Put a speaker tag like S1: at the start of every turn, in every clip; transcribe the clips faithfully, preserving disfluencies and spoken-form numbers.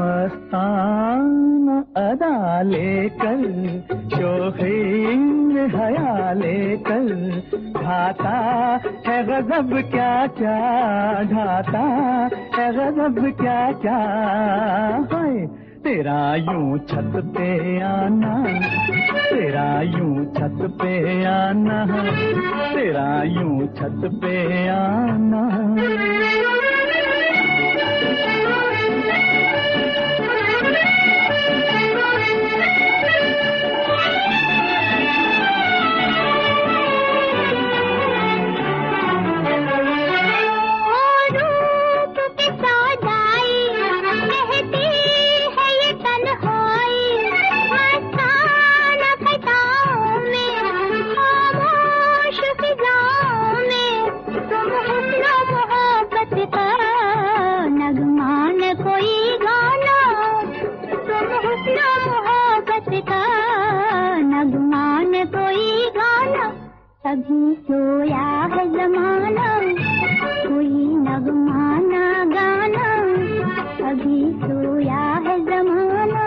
S1: मस्ताना अदा लेकर शोखी में हया लेकर ढाता है गजब क्या क्या, ढाता है गजब क्या क्या है। तेरा यूं छत पे आना, तेरा यूं छत पे आना, तेरा यूं छत पे आना।
S2: अभी सोया है जमाना, कोई नगमा ना गाना, अभी सोया है जमाना।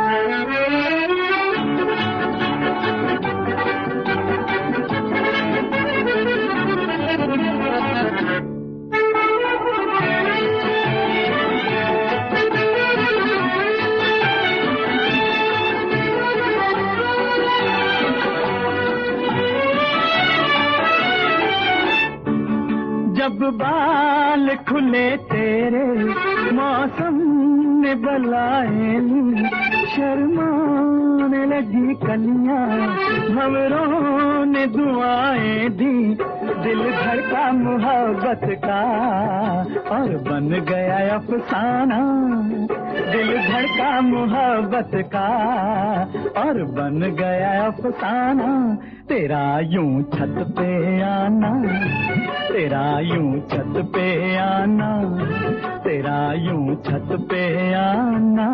S1: जब बाल खुले तेरे मौसम ने बुलाए, शर्माने लगी कलियां भंवरों ने दुआएं दी। दिल धड़का मोहब्बत का और बन गया अफसाना, दिल धड़का मोहब्बत का और बन गया अफसाना। तेरा यूं छत पे आना, तेरा यूं छत पे आना, तेरा यूं छत पे आना।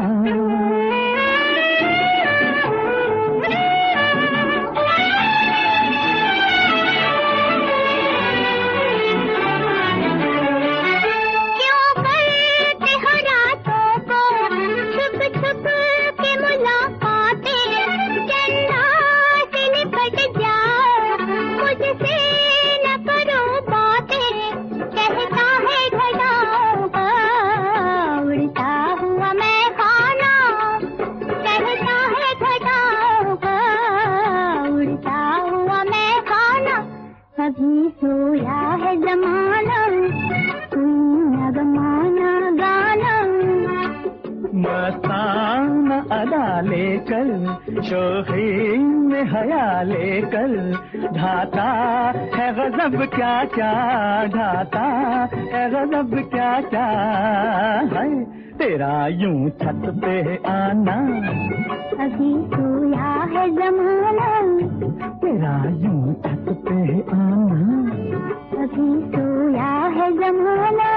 S2: अभी सोया है जमाना, कोई नगमा ना गाना।
S1: मस्ताना अदा लेकर शोखी में हया लेकर ढाता है गजब क्या क्या, ढाता है गजब क्या क्या है। तेरा यूं छत पे आना,
S2: अभी सोया है जमाना,
S1: तेरा यूं छत पे आना,
S2: अभी सोया है जमाना।